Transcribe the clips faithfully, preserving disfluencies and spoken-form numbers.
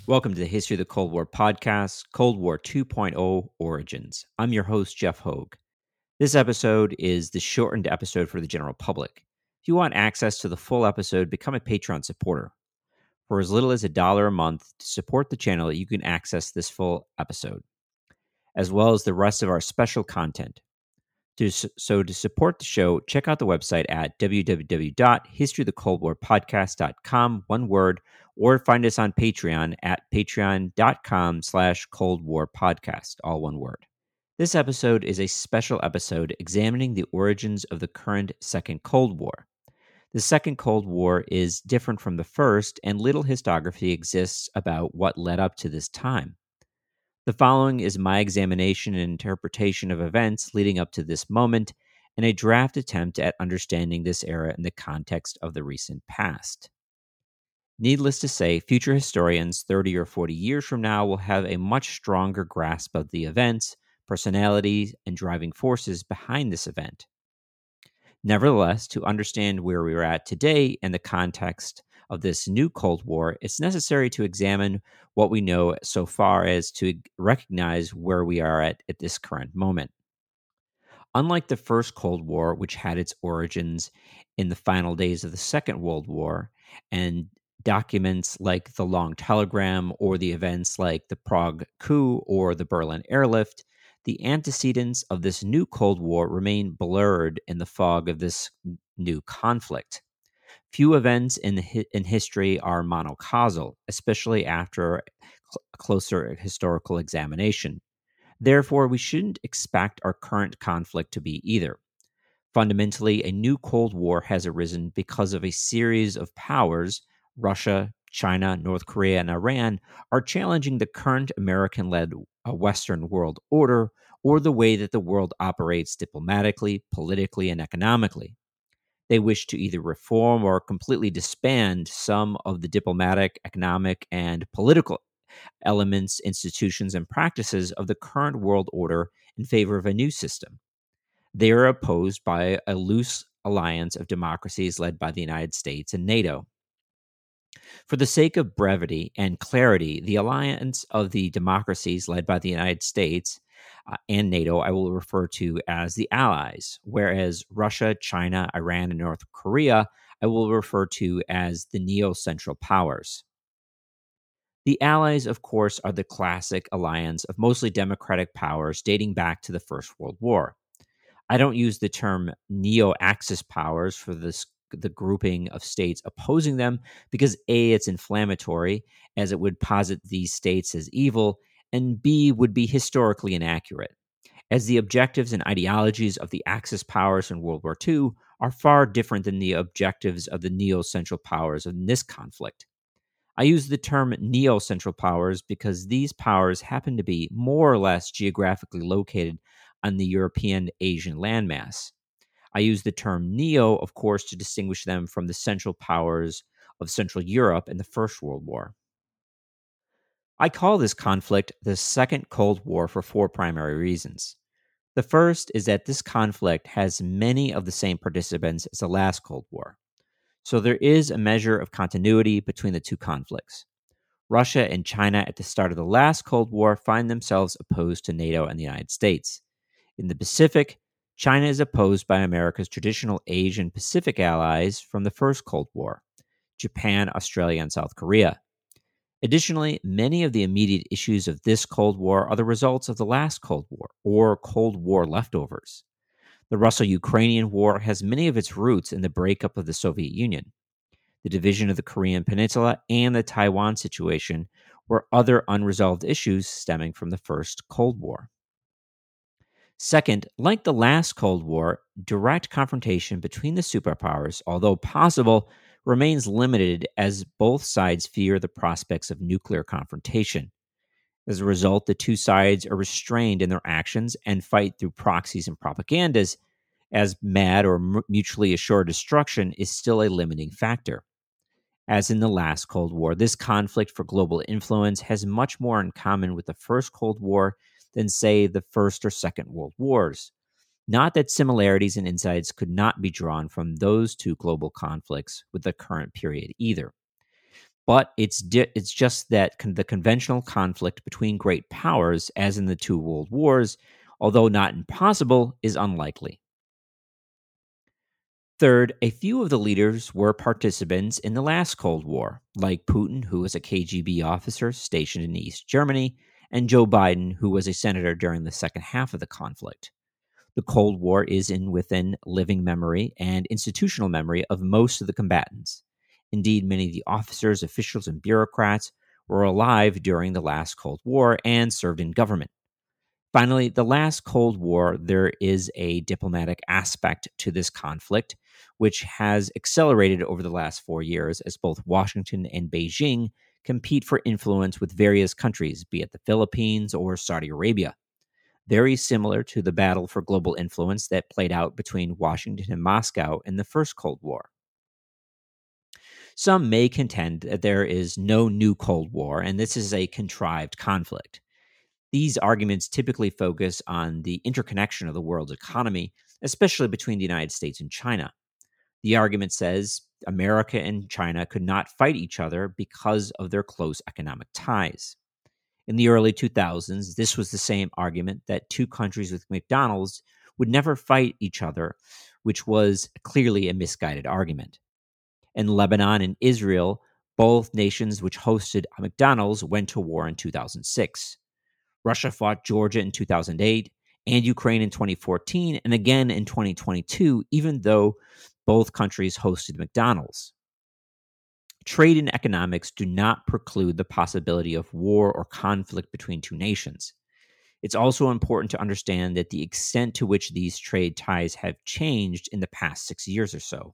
Welcome to the History of the Cold War podcast, Cold War 2.0 Origins. I'm your host, Jeff Hogue. This episode is the shortened episode for the general public. If you want access to the full episode, become a Patreon supporter. For as little as a dollar a month to support the channel, you can access this full episode, as well as the rest of our special content. To, so to support the show, check out the website at w w w dot history of the cold war podcast dot com, one word, or find us on Patreon at patreon.com slash Cold War Podcast, all one word. This episode is a special episode examining the origins of the current Second Cold War. The Second Cold War is different from the first, and little historiography exists about what led up to this time. The following is my examination and interpretation of events leading up to this moment, and a draft attempt at understanding this era in the context of the recent past. Needless to say, future historians thirty or forty years from now will have a much stronger grasp of the events, personalities, and driving forces behind this event. Nevertheless, to understand where we are at today in the context of this new Cold War, it's necessary to examine what we know so far as to recognize where we are at at this current moment. Unlike the First Cold War, which had its origins in the final days of the Second World War, and documents like the Long Telegram or the events like the Prague coup or the Berlin airlift, the antecedents of this new Cold War remain blurred in the fog of this new conflict. Few events in, in history are monocausal, especially after a closer historical examination. Therefore, we shouldn't expect our current conflict to be either. Fundamentally, a new Cold War has arisen because of a series of powers, Russia, China, North Korea, and Iran, are challenging the current American-led uh, Western world order or the way that the world operates diplomatically, politically, and economically. They wish to either reform or completely disband some of the diplomatic, economic, and political elements, institutions, and practices of the current world order in favor of a new system. They are opposed by a loose alliance of democracies led by the United States and NATO. For the sake of brevity and clarity, the alliance of the democracies led by the United States uh, and NATO I will refer to as the Allies, whereas Russia, China, Iran, and North Korea I will refer to as the neo-central powers. The Allies, of course, are the classic alliance of mostly democratic powers dating back to the First World War. I don't use the term neo-Axis powers for this the grouping of states opposing them because A, it's inflammatory, as it would posit these states as evil, and B, would be historically inaccurate, as the objectives and ideologies of the Axis powers in World War Two are far different than the objectives of the neo-central powers in this conflict. I use the term neo-central powers because these powers happen to be more or less geographically located on the European-Asian landmass. I use the term neo, of course, to distinguish them from the central powers of Central Europe in the First World War. I call this conflict the Second Cold War for four primary reasons. The first is that this conflict has many of the same participants as the last Cold War. So there is a measure of continuity between the two conflicts. Russia and China at the start of the last Cold War find themselves opposed to NATO and the United States. In the Pacific, China is opposed by America's traditional Asian Pacific allies from the First Cold War, Japan, Australia, and South Korea. Additionally, many of the immediate issues of this Cold War are the results of the last Cold War, or Cold War leftovers. The Russo-Ukrainian War has many of its roots in the breakup of the Soviet Union. The division of the Korean Peninsula and the Taiwan situation were other unresolved issues stemming from the First Cold War. Second, like the last Cold War, direct confrontation between the superpowers, although possible, remains limited as both sides fear the prospects of nuclear confrontation. As a result, the two sides are restrained in their actions and fight through proxies and propagandas, as mad or mutually assured destruction is still a limiting factor. As in the last Cold War, this conflict for global influence has much more in common with the First Cold War than, say, the First or Second World Wars. Not that similarities and insights could not be drawn from those two global conflicts with the current period either. but it's di- it's just that con- the conventional conflict between great powers, as in the two world wars, although not impossible, is unlikely. Third, a few of the leaders were participants in the last Cold War, like Putin, who was a K G B officer stationed in East Germany, and Joe Biden, who was a senator during the second half of the conflict. The Cold War is in within living memory and institutional memory of most of the combatants. Indeed, many of the officers, officials, and bureaucrats were alive during the last Cold War and served in government. Finally, the last Cold War, there is a diplomatic aspect to this conflict, which has accelerated over the last four years as both Washington and Beijing compete for influence with various countries, be it the Philippines or Saudi Arabia. Very similar to the battle for global influence that played out between Washington and Moscow in the first Cold War. Some may contend that there is no new Cold War, and this is a contrived conflict. These arguments typically focus on the interconnection of the world's economy, especially between the United States and China. The argument says America and China could not fight each other because of their close economic ties. In the early two thousands, this was the same argument that two countries with McDonald's would never fight each other, which was clearly a misguided argument. In Lebanon and Israel, both nations which hosted McDonald's went to war in two thousand six. Russia fought Georgia in two thousand eight and Ukraine in twenty fourteen and again in twenty twenty-two, even though both countries hosted McDonald's. Trade and economics do not preclude the possibility of war or conflict between two nations. It's also important to understand that the extent to which these trade ties have changed in the past six years or so.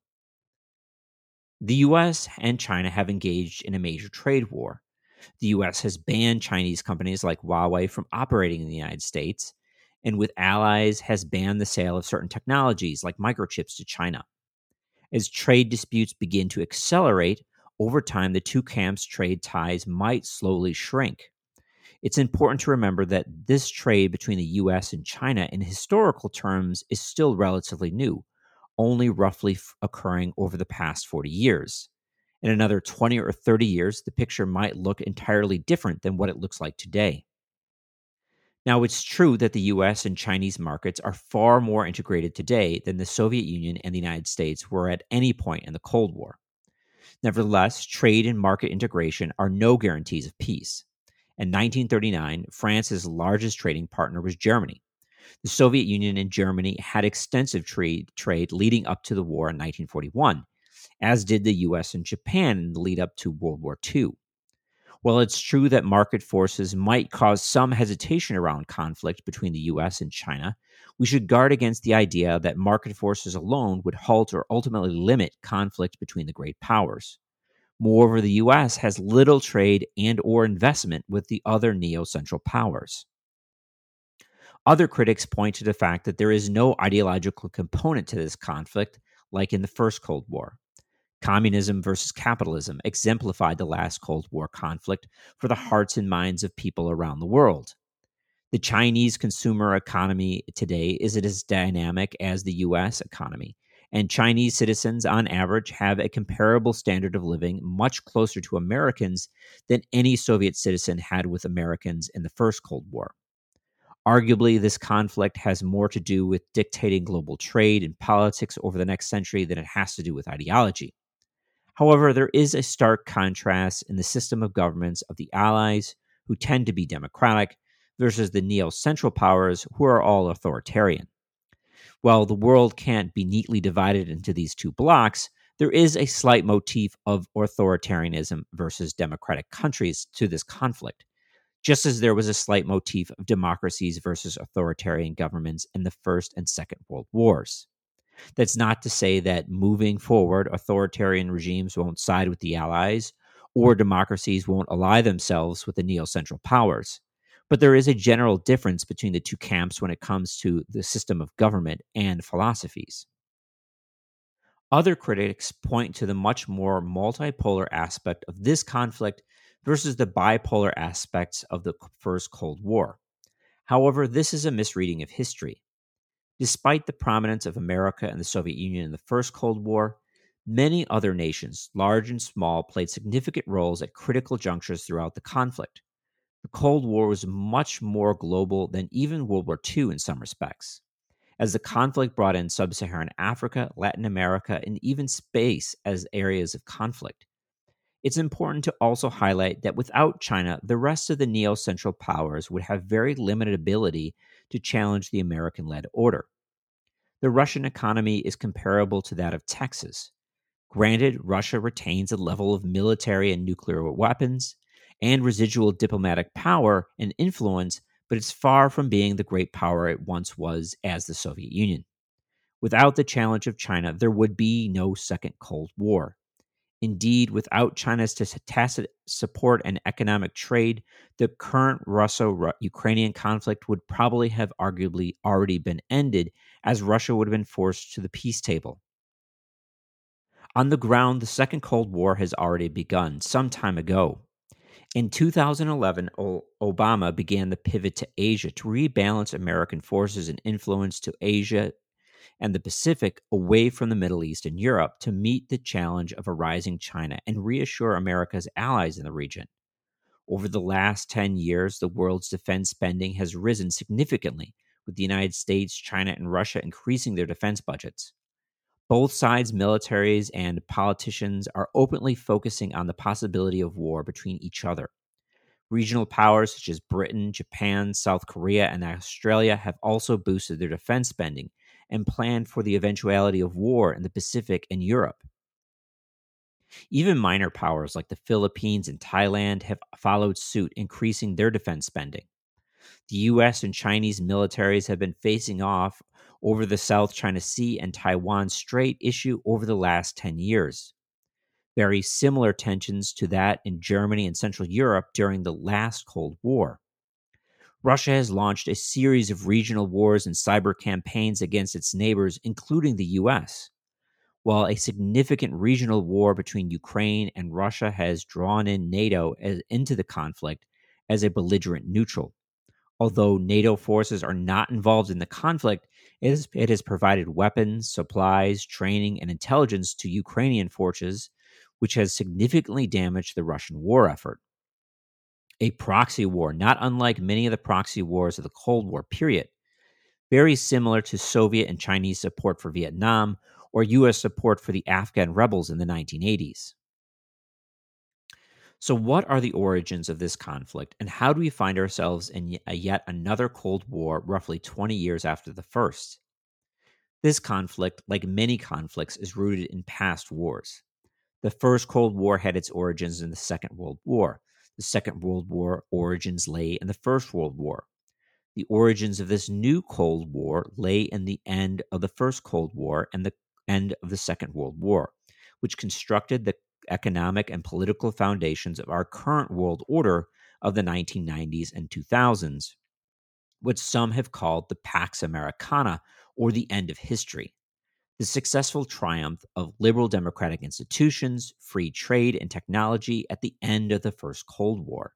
The U S and China have engaged in a major trade war. The U S has banned Chinese companies like Huawei from operating in the United States, and with allies has banned the sale of certain technologies like microchips to China. As trade disputes begin to accelerate, over time the two camps' trade ties might slowly shrink. It's important to remember that this trade between the U S and China in historical terms is still relatively new, only roughly f- occurring over the past forty years. In another twenty or thirty years, the picture might look entirely different than what it looks like today. Now, it's true that the U S and Chinese markets are far more integrated today than the Soviet Union and the United States were at any point in the Cold War. Nevertheless, trade and market integration are no guarantees of peace. In nineteen thirty-nine, France's largest trading partner was Germany. The Soviet Union and Germany had extensive trade, trade leading up to the war in nineteen forty-one, as did the U S and Japan in the lead up to World War Two. While it's true that market forces might cause some hesitation around conflict between the U S and China, we should guard against the idea that market forces alone would halt or ultimately limit conflict between the great powers. Moreover, the U S has little trade and or investment with the other neo-central powers. Other critics point to the fact that there is no ideological component to this conflict, like in the first Cold War. Communism versus capitalism exemplified the last Cold War conflict for the hearts and minds of people around the world. The Chinese consumer economy today is as dynamic as the U S economy, and Chinese citizens, on average, have a comparable standard of living much closer to Americans than any Soviet citizen had with Americans in the first Cold War. Arguably, this conflict has more to do with dictating global trade and politics over the next century than it has to do with ideology. However, there is a stark contrast in the system of governments of the Allies, who tend to be democratic, versus the neo-central powers, who are all authoritarian. While the world can't be neatly divided into these two blocks, there is a slight motif of authoritarianism versus democratic countries to this conflict, just as there was a slight motif of democracies versus authoritarian governments in the First and Second World Wars. That's not to say that moving forward, authoritarian regimes won't side with the Allies or democracies won't ally themselves with the neo-central powers. But there is a general difference between the two camps when it comes to the system of government and philosophies. Other critics point to the much more multipolar aspect of this conflict versus the bipolar aspects of the First Cold War. However, this is a misreading of history. Despite the prominence of America and the Soviet Union in the First Cold War, Many other nations, large and small, played significant roles at critical junctures throughout the conflict. The Cold War was much more global than even World War two in some respects, as the conflict brought in sub Saharan Africa, Latin America, and even space as areas of conflict. It's important to also highlight that without China, the rest of the neo Central powers would have very limited ability to challenge the American led order. The Russian economy is comparable to that of Texas. Granted, Russia retains a level of military and nuclear weapons and residual diplomatic power and influence, but it's far from being the great power it once was as the Soviet Union. Without the challenge of China, there would be no second Cold War. Indeed, without China's tacit support and economic trade, the current Russo-Ukrainian conflict would probably have arguably already been ended, as Russia would have been forced to the peace table. On the ground, the Second Cold War has already begun some time ago. In two thousand eleven, o- Obama began the pivot to Asia to rebalance American forces and influence to Asia and the Pacific away from the Middle East and Europe to meet the challenge of a rising China and reassure America's allies in the region. Over the last ten years, the world's defense spending has risen significantly, with the United States, China, and Russia increasing their defense budgets. Both sides' militaries and politicians are openly focusing on the possibility of war between each other. Regional powers such as Britain, Japan, South Korea, and Australia have also boosted their defense spending and planned for the eventuality of war in the Pacific and Europe. Even minor powers like the Philippines and Thailand have followed suit, increasing their defense spending. The U S and Chinese militaries have been facing off over the South China Sea and Taiwan Strait issue over the last ten years. Very similar tensions to that in Germany and Central Europe during the last Cold War. Russia has launched a series of regional wars and cyber campaigns against its neighbors, including the U S, while a significant regional war between Ukraine and Russia has drawn in NATO as, into the conflict as a belligerent neutral. Although NATO forces are not involved in the conflict, it has, it has provided weapons, supplies, training, and intelligence to Ukrainian forces, which has significantly damaged the Russian war effort. A proxy war, not unlike many of the proxy wars of the Cold War period, very similar to Soviet and Chinese support for Vietnam or U S support for the Afghan rebels in the nineteen eighties. So, what are the origins of this conflict, and how do we find ourselves in a yet another Cold War roughly twenty years after the first? This conflict, like many conflicts, is rooted in past wars. The First Cold War had its origins in the Second World War. The Second World War origins lay in the First World War. The origins of this new Cold War lay in the end of the First Cold War and the end of the Second World War, which constructed the economic and political foundations of our current world order of the nineteen nineties and two thousands, which some have called the Pax Americana, or the end of history. The successful triumph of liberal democratic institutions, free trade, and technology at the end of the First Cold War.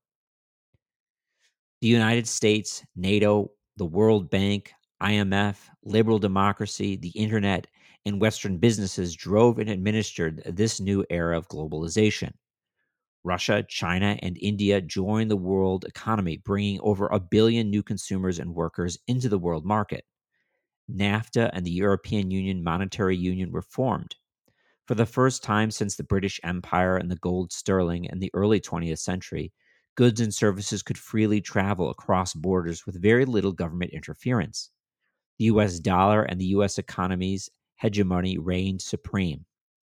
The United States, NATO, the World Bank, I M F, liberal democracy, the internet, and Western businesses drove and administered this new era of globalization. Russia, China, and India joined the world economy, bringing over a billion new consumers and workers into the world market. NAFTA and the European Union Monetary Union were formed. For the first time since the British Empire and the gold sterling in the early twentieth century, goods and services could freely travel across borders with very little government interference. The U S dollar and the U S economy's hegemony reigned supreme.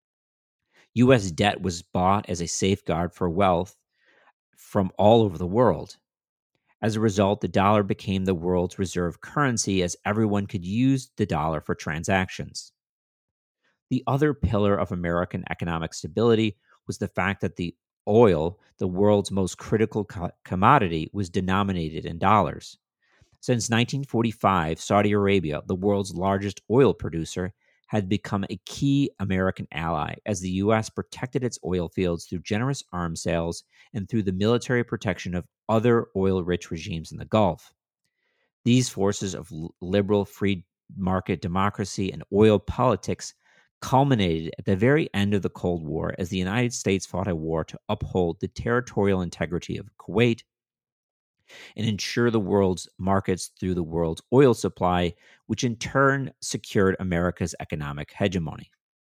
U S debt was bought as a safeguard for wealth from all over the world. As a result, the dollar became the world's reserve currency, as everyone could use the dollar for transactions. The other pillar of American economic stability was the fact that the oil, the world's most critical co- commodity, was denominated in dollars. Since nineteen forty-five, Saudi Arabia, the world's largest oil producer, had become a key American ally as the U S protected its oil fields through generous arms sales and through the military protection of other oil-rich regimes in the Gulf. These forces of liberal free market democracy and oil politics culminated at the very end of the Cold War as the United States fought a war to uphold the territorial integrity of Kuwait and ensure the world's markets through the world's oil supply, which in turn secured America's economic hegemony.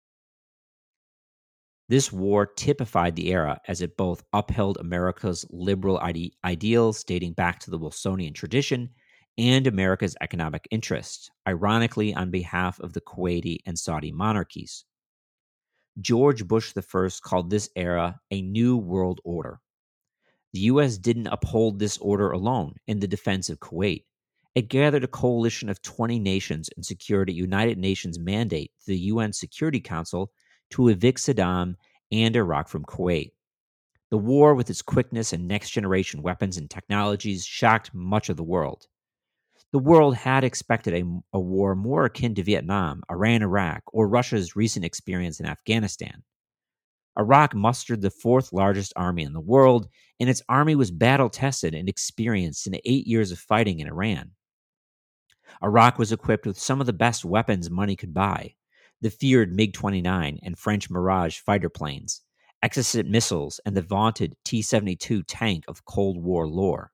This war typified the era as it both upheld America's liberal ide- ideals dating back to the Wilsonian tradition and America's economic interests, ironically on behalf of the Kuwaiti and Saudi monarchies. George Bush the First called this era a new world order. The U S didn't uphold this order alone in the defense of Kuwait. It gathered a coalition of twenty nations and secured a United Nations mandate to the U N Security Council to evict Saddam and Iraq from Kuwait. The war, with its quickness and next-generation weapons and technologies, shocked much of the world. The world had expected a, a war more akin to Vietnam, Iran-Iraq, or Russia's recent experience in Afghanistan. Iraq mustered the fourth largest army in the world, and its army was battle-tested and experienced in eight years of fighting in Iran. Iraq was equipped with some of the best weapons money could buy: the feared MiG twenty-nine and French Mirage fighter planes, Exocet missiles, and the vaunted T seventy-two tank of Cold War lore.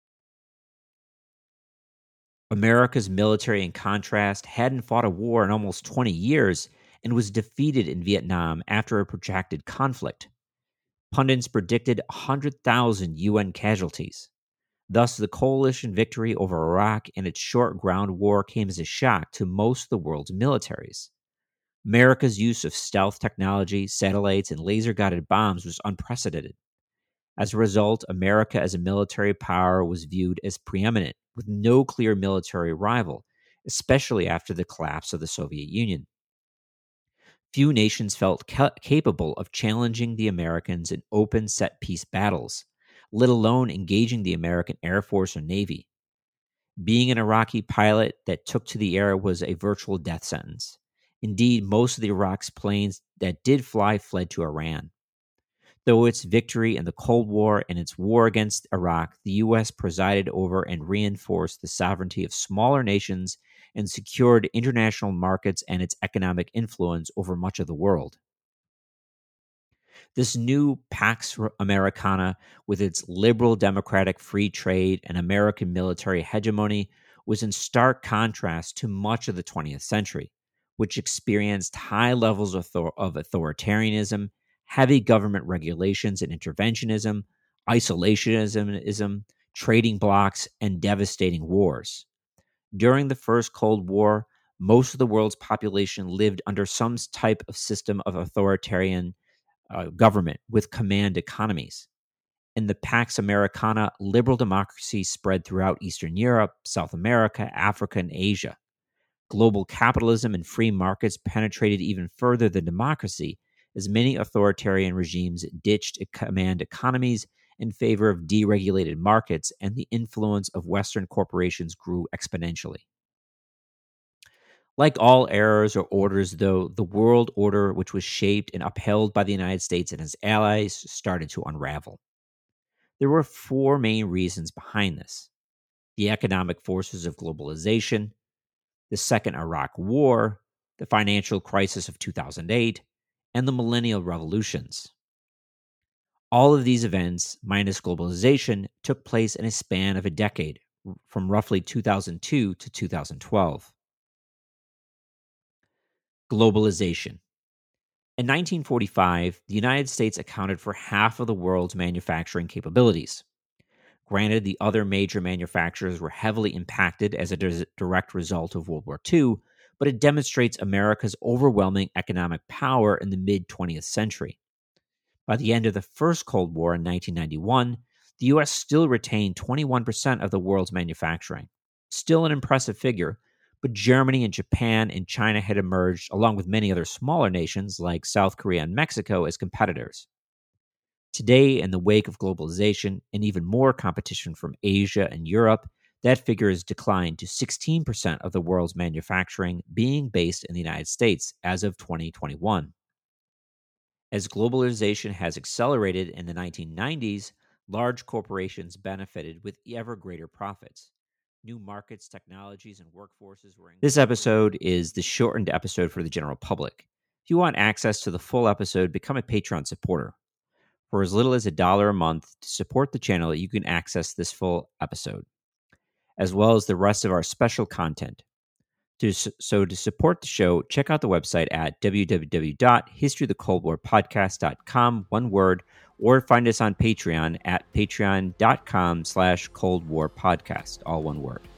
America's military, in contrast, hadn't fought a war in almost twenty years and was defeated in Vietnam after a protracted conflict. Pundits predicted one hundred thousand U N casualties. Thus, the coalition victory over Iraq and its short ground war came as a shock to most of the world's militaries. America's use of stealth technology, satellites, and laser-guided bombs was unprecedented. As a result, America as a military power was viewed as preeminent, with no clear military rival, especially after the collapse of the Soviet Union. Few nations felt ca- capable of challenging the Americans in open set-piece battles, let alone engaging the American Air Force or Navy. Being an Iraqi pilot that took to the air was a virtual death sentence. Indeed, most of the Iraq's planes that did fly fled to Iran. Though its victory in the Cold War and its war against Iraq, the U S presided over and reinforced the sovereignty of smaller nations and secured international markets and its economic influence over much of the world. This new Pax Americana, with its liberal democratic free trade and American military hegemony, was in stark contrast to much of the twentieth century, which experienced high levels of, author- of authoritarianism, heavy government regulations and interventionism, isolationism, trading blocs, and devastating wars. During the First Cold War, most of the world's population lived under some type of system of authoritarian uh, government with command economies. In the Pax Americana, liberal democracy spread throughout Eastern Europe, South America, Africa, and Asia. Global capitalism and free markets penetrated even further than democracy, as many authoritarian regimes ditched command economies in favor of deregulated markets, and the influence of Western corporations grew exponentially. Like all eras or orders, though, the world order, which was shaped and upheld by the United States and its allies, started to unravel. There were four main reasons behind this: the economic forces of globalization, the Second Iraq War, the financial crisis of two thousand eight, and the millennial revolutions. All of these events, minus globalization, took place in a span of a decade, from roughly two thousand two to two thousand twelve. Globalization. In nineteen forty-five, the United States accounted for half of the world's manufacturing capabilities. Granted, the other major manufacturers were heavily impacted as a dis- direct result of World War Two, but it demonstrates America's overwhelming economic power in the mid-twentieth century. By the end of the First Cold War in nineteen ninety-one, the U S still retained twenty-one percent of the world's manufacturing. Still an impressive figure, but Germany and Japan and China had emerged, along with many other smaller nations like South Korea and Mexico, as competitors. Today, in the wake of globalization and even more competition from Asia and Europe, that figure has declined to sixteen percent of the world's manufacturing being based in the United States as of twenty twenty-one. As globalization has accelerated in the nineteen nineties, large corporations benefited with ever greater profits. New markets, technologies, and workforces were... This episode is the shortened episode for the general public. If you want access to the full episode, become a Patreon supporter. For as little as a dollar a month to support the channel, you can access this full episode, as well as the rest of our special content. To, so to support the show, check out the website at w w w dot history of the cold war podcast dot com, one word, or find us on Patreon at patreon dot com slash cold war podcast, all one word.